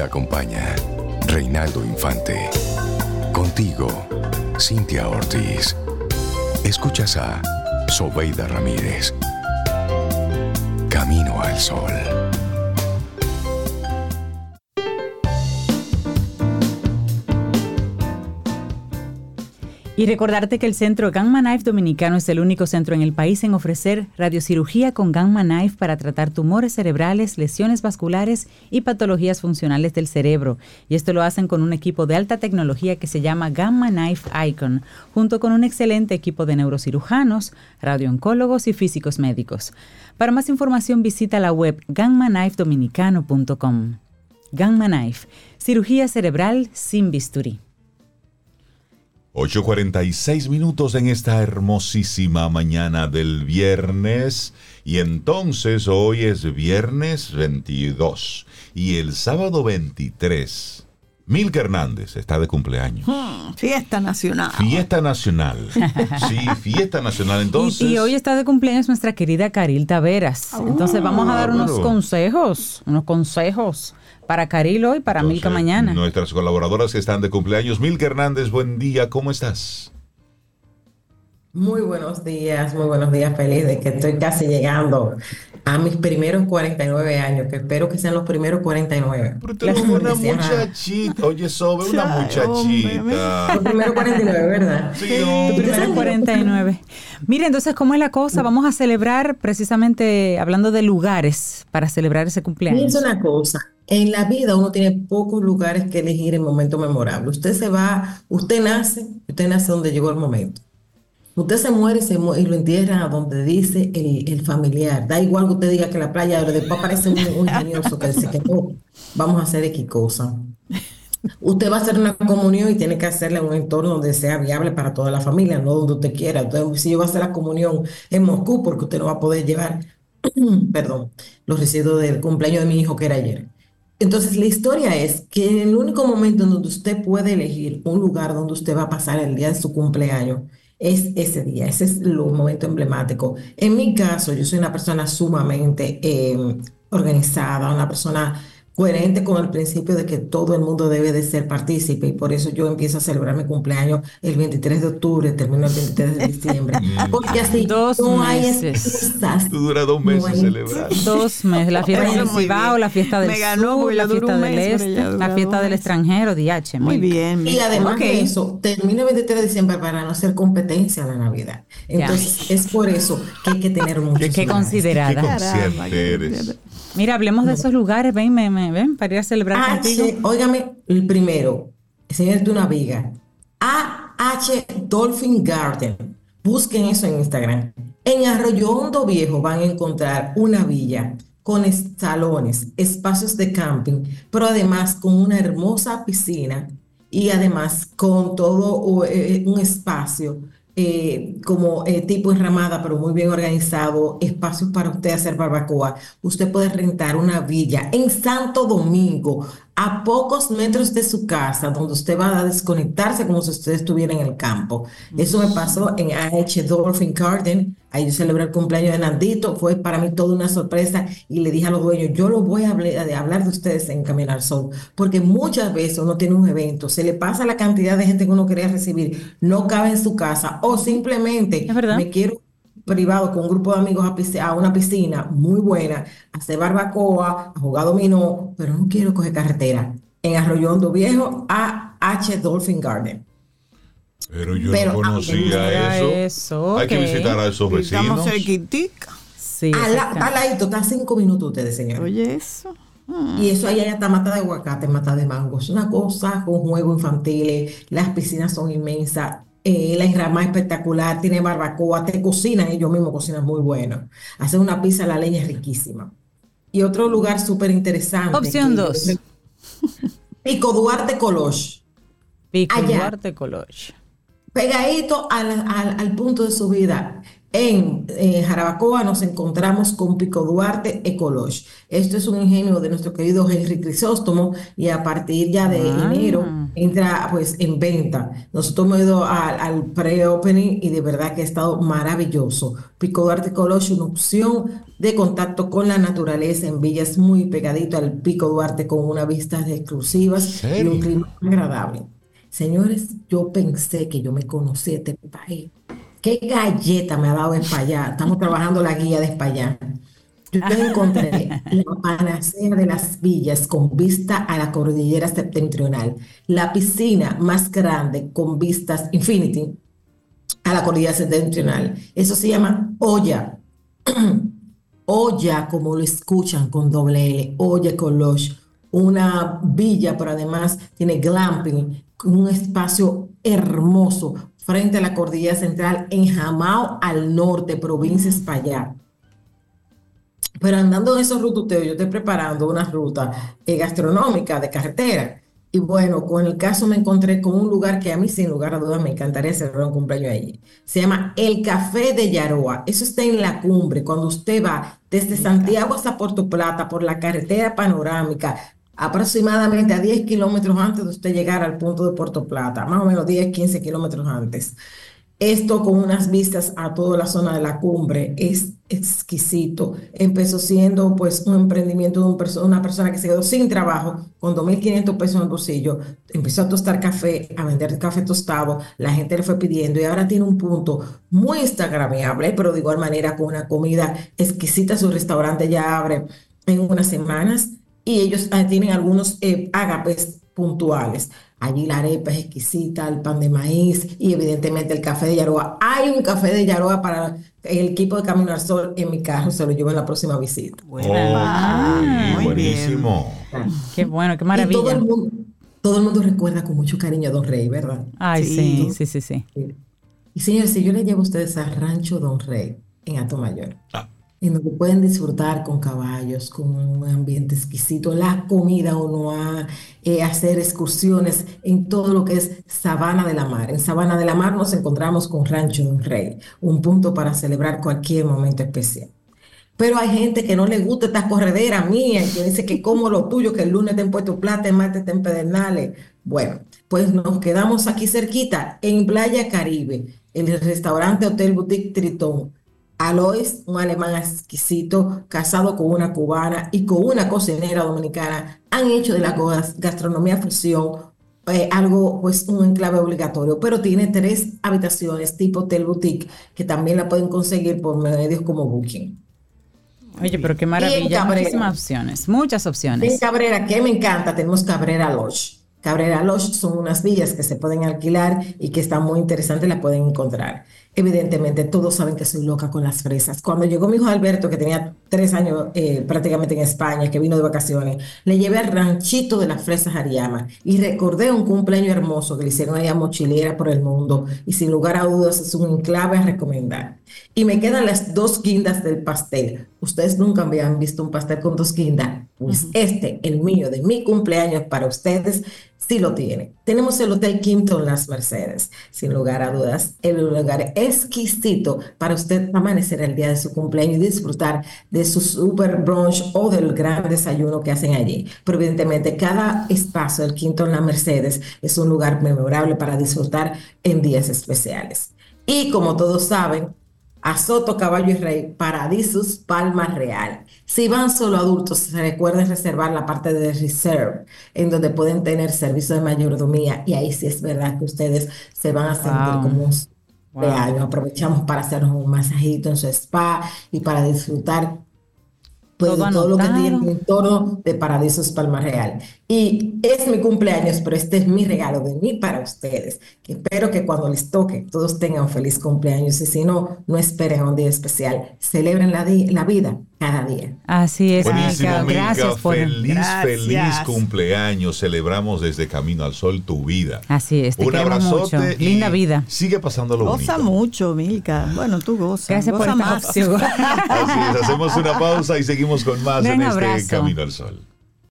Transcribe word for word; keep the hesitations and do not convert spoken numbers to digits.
te acompaña Reinaldo Infante. Contigo, Cintia Ortiz. Escuchas a Sobeida Ramírez. Camino al Sol. Y recordarte que el Centro Gamma Knife Dominicano es el único centro en el país en ofrecer radiocirugía con Gamma Knife para tratar tumores cerebrales, lesiones vasculares y patologías funcionales del cerebro. Y esto lo hacen con un equipo de alta tecnología que se llama Gamma Knife Icon, junto con un excelente equipo de neurocirujanos, radiooncólogos y físicos médicos. Para más información visita la web gamma knife dominicano punto com. Gamma Knife, cirugía cerebral sin bisturí. ocho cuarenta y seis minutos en esta hermosísima mañana del viernes. Y entonces hoy es viernes veintidós y el sábado veintitrés. Milka Hernández está de cumpleaños. Hmm, fiesta nacional. Fiesta nacional. Sí, fiesta nacional. Entonces. Y, y hoy está de cumpleaños nuestra querida Caril Taveras. Oh, entonces vamos a dar unos bueno. consejos, unos consejos para Caril hoy, para Entonces, Milka mañana. Nuestras colaboradoras que están de cumpleaños. Milka Hernández, buen día, ¿cómo estás? Muy buenos días, muy buenos días, feliz de que estoy casi llegando a mis primeros cuarenta y nueve años, que espero que sean los primeros cuarenta y nueve. Pero tú eres una muchachita, oye, Sobe, una muchachita. Los primeros cuarenta y nueve, ¿verdad? Sí, no. Los primeros cuarenta y nueve. Mira, entonces, ¿cómo es la cosa? Vamos a celebrar precisamente, hablando de lugares, para celebrar ese cumpleaños. Piensa una cosa. En la vida uno tiene pocos lugares que elegir en momentos memorables. Usted se va, usted nace, usted nace donde llegó el momento. Usted se muere y, se mu- y lo entierran a donde dice el, el familiar. Da igual que usted diga que la playa, pero después aparece un, un ingenioso que dice que no, vamos a hacer X cosa. Usted va a hacer una comunión y tiene que hacerla en un entorno donde sea viable para toda la familia, no donde usted quiera. Entonces, si yo voy a hacer la comunión en Moscú, porque usted no va a poder llevar, perdón, los residuos del cumpleaños de mi hijo que era ayer. Entonces, la historia es que en el único momento en donde usted puede elegir un lugar donde usted va a pasar el día de su cumpleaños es ese día, ese es el momento emblemático. En mi caso, yo soy una persona sumamente eh, organizada, una persona coherente con el principio de que todo el mundo debe de ser partícipe, y por eso yo empiezo a celebrar mi cumpleaños el veintitrés de octubre, termino el veintitrés de diciembre, porque así dos no meses. hay excusas. Tú duras dos meses No hay- celebrando. Dos meses, la fiesta Eso del muy Cibao, bien. la fiesta del Me ganó sur, porque la yo duro fiesta un del mes, pero este, ella dura la fiesta dos del meses. extranjero, D H. Muy bien. Y además Ok. de eso, termina el veintitrés de diciembre para no hacer competencia de Navidad. Entonces, es por eso que hay que tener mucho Qué Qué considerada. consciente Caramba, qué eres. consciente. Mira, hablemos de esos lugares, ven, ven, ven, ven, para ir a celebrar contigo. H, óigame, el primero, señor de una viga, A H Dolphin Garden. Busquen eso en Instagram. En Arroyo Hondo Viejo van a encontrar una villa con es- salones, espacios de camping, pero además con una hermosa piscina y además con todo eh, un espacio eh, como eh, tipo enramada, pero muy bien organizado, espacios para usted hacer barbacoa. Usted puede rentar una villa en Santo Domingo, a pocos metros de su casa, donde usted va a desconectarse como si usted estuviera en el campo. Eso me pasó en A H Dolphin Garden. Ahí yo celebré el cumpleaños de Nandito. Fue para mí toda una sorpresa y le dije a los dueños, yo lo voy a hablar de, hablar de ustedes en Camino al Sol, porque muchas veces uno tiene un evento, se le pasa la cantidad de gente que uno quería recibir, no cabe en su casa, o simplemente Es verdad. me quiero privado con un grupo de amigos a, pisc- a una piscina muy buena, a hacer barbacoa, a jugar dominó, pero no quiero coger carretera. En Arroyo Hondo Viejo, A H Dolphin Garden. Pero yo Pero, no ah, conocía mira eso. eso, Hay que ok. visitar a esos vecinos. Estamos cerquitica. Sí, Al la- exacto. Está al ladito, está a cinco minutos ustedes, señores. Oye, eso. Mm. Y eso allá está mata de aguacate, mata de mango. Es una cosa con juegos infantiles, las piscinas son inmensas, eh, la enramada espectacular, tiene barbacoa, te cocinan, ellos mismos cocinan muy bueno. Hacen una pizza a la leña riquísima. Y otro lugar súper interesante. Opción que- dos. Pico Duarte Coloche, Pico allá. Duarte Coloche. pegadito al, al, al punto de subida. En eh, Jarabacoa nos encontramos con Pico Duarte Ecologe. Esto es un ingenio de nuestro querido Henry Crisóstomo y a partir ya de Ah. enero entra pues en venta. Nosotros hemos ido al, al pre-opening y de verdad que ha estado maravilloso. Pico Duarte Ecologe, una opción de contacto con la naturaleza en villas muy pegadito al Pico Duarte con unas vistas exclusivas y un ¿Serio? clima agradable. Señores, yo pensé que yo me conocía este país. ¿Qué galleta me ha dado España? Estamos trabajando la guía de España. Yo encontré la panacea de las villas con vista a la cordillera septentrional, la piscina más grande con vistas infinity a la cordillera septentrional. Eso se llama Olla. Olla, como lo escuchan con doble L, Olla Ecologe, una villa, pero además tiene glamping, un espacio hermoso frente a la cordillera central en Jamao al norte, provincia de España. Pero andando en esos rututeos, yo estoy preparando una ruta eh, gastronómica de carretera. Y bueno, con el caso me encontré con un lugar que a mí, sin lugar a dudas, me encantaría celebrar un cumpleaños allí. Se llama El Café de Yaroa. Eso está en la cumbre. Cuando usted va desde Santiago hasta Puerto Plata por la carretera panorámica, aproximadamente a diez kilómetros antes de usted llegar al punto de Puerto Plata, más o menos diez, quince kilómetros antes. Esto con unas vistas a toda la zona de la cumbre es exquisito. Empezó siendo pues un emprendimiento de un perso- una persona que se quedó sin trabajo con dos mil quinientos pesos en el bolsillo. Empezó a tostar café, a vender café tostado. La gente le fue pidiendo y ahora tiene un punto muy instagramable, pero de igual manera con una comida exquisita. Su restaurante ya abre en unas semanas y ellos eh, tienen algunos eh, ágapes puntuales. Allí la arepa es exquisita, el pan de maíz y evidentemente el café de Yaroa. Hay un café de Yaroa para el equipo de Camino al Sol en mi carro, se lo llevo en la próxima visita. Oh, Ah, muy buenísimo. Qué bueno, qué Y todo maravilla. el mundo, todo el mundo recuerda con mucho cariño a Don Rey, ¿verdad? Ay, Sí. sí, sí, sí, sí. Y señores, si yo les llevo a ustedes a Rancho Don Rey en Atomayor, Ah. en donde pueden disfrutar con caballos, con un ambiente exquisito, la comida uno a eh, hacer excursiones en todo lo que es Sabana de la Mar. En Sabana de la Mar nos encontramos con Rancho Don Rey, un punto para celebrar cualquier momento especial. Pero hay gente que no le gusta esta corredera mía, que dice que como lo tuyo, que el lunes te en Puerto Plata, el martes te en Pedernales. Bueno, pues nos quedamos aquí cerquita, en Playa Caribe, en el restaurante Hotel Boutique Tritón. Alois, un alemán exquisito, casado con una cubana y con una cocinera dominicana, han hecho de la gas- gastronomía fusión eh, algo, pues un enclave obligatorio, pero tiene tres habitaciones tipo Hotel Boutique que también la pueden conseguir por medios como Booking. Oye, pero qué Y en maravilla. Cabrera. Muchísimas opciones, muchas En opciones. Cabrera, que me encanta, tenemos Cabrera Lodge. Cabrera Lodge son unas villas que se pueden alquilar y que están muy interesantes, la pueden encontrar. Evidentemente, todos saben que soy loca con las fresas. Cuando llegó mi hijo Alberto, que tenía tres años eh, prácticamente en España, que vino de vacaciones, le llevé al ranchito de las fresas Ariama y recordé un cumpleaños hermoso que le hicieron allá mochilera por el mundo y sin lugar a dudas es un enclave a recomendar. Y me quedan las dos guindas del pastel. Ustedes nunca habían visto un pastel con dos guindas. Pues este, el mío, de mi cumpleaños para ustedes, sí lo tiene. Tenemos el Hotel Kimpton Las Mercedes, sin lugar a dudas, el lugar exquisito para usted amanecer el día de su cumpleaños y disfrutar de su super brunch o del gran desayuno que hacen allí. Pero evidentemente cada espacio del Kimpton Las Mercedes es un lugar memorable para disfrutar en días especiales. Y como todos saben, a Soto, Caballo y Rey, Paradisus, Palma Real. Si van solo adultos, recuerden reservar la parte de Reserve, en donde pueden tener servicio de mayordomía, y ahí sí es verdad que ustedes se van a sentir Wow. como un Wow. real. Aprovechamos para hacernos un masajito en su spa y para disfrutar pues, Todo de todo lo que anotado. tiene en torno de Paradisus Palma Real. Y es mi cumpleaños, pero este es mi regalo de mí para ustedes. Que espero que cuando les toque todos tengan un feliz cumpleaños y si no, no esperen un día especial. Celebren la, di- la vida cada día. Así es, Buenísimo, Milka. Milka. Gracias por. Feliz, Gracias. feliz cumpleaños. Celebramos desde Camino al Sol tu vida. Así es, te Un queremos abrazote mucho. y Linda vida. Sigue pasándolo Goza bonito. mucho, Milka. Bueno, tú gozas. Gracias por goza esta más. opción. Así es, hacemos una pausa y seguimos con más Gran en este abrazo. Camino al Sol.